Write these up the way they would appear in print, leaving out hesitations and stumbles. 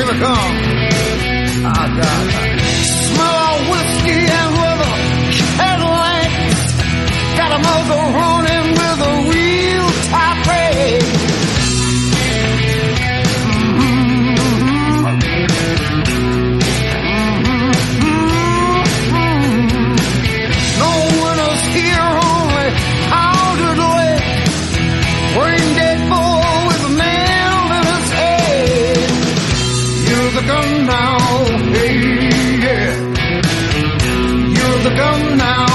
they come. Ah, God. Smell of whiskey and leather Cadillacs. Got a mother running with a real tight break. No winners here, only powdered lead. Brain dead boy with a nail in his head. You're the gun now, hey, yeah. You're the gun now.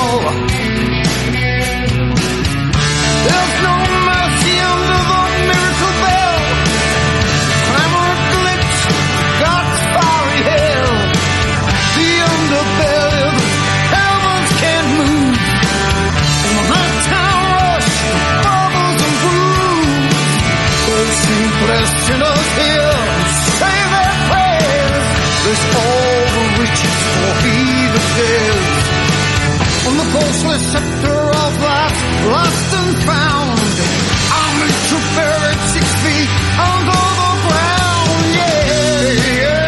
There's no mercy under the miracle bell. Clamor glitch, God's fiery hell. The underbelly of heavens can't move. In the nighttime rush, bubbles and bruise. Those who question us here say their prayers. There's all the riches for he that dares. On the ghostly scepter of life, lost and found, I'm a true buried 6 feet under the ground, yeah, yeah.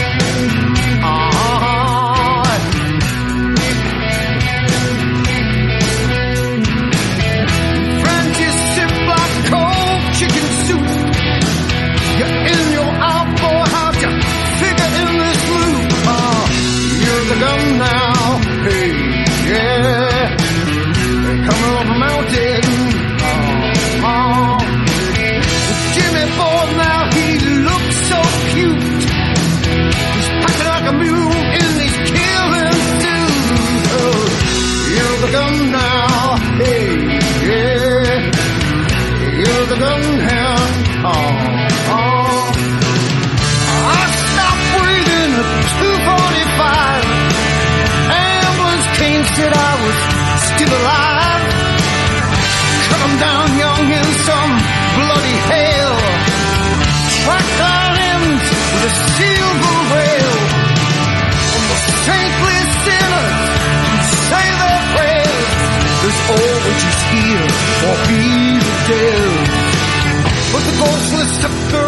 Francis sip like cold chicken soup. You're in your out, boy, how'd you figure in this loop? You're the gun now, hey, yeah. Coming up a mountain. Jimmy Ford now, he looks so cute. He's packing like a mule and he's killing dudes. Oh, you're the gun now, hey, yeah. You're the gun now. I stopped breathing at 2:45. Ambulance came, said I was still alive. Cut 'em down young in some bloody hell. Tracked our ends with a silver rail. On the saintly sinners who say their prayers, there's always just here for he the dead. But the ghostly scepter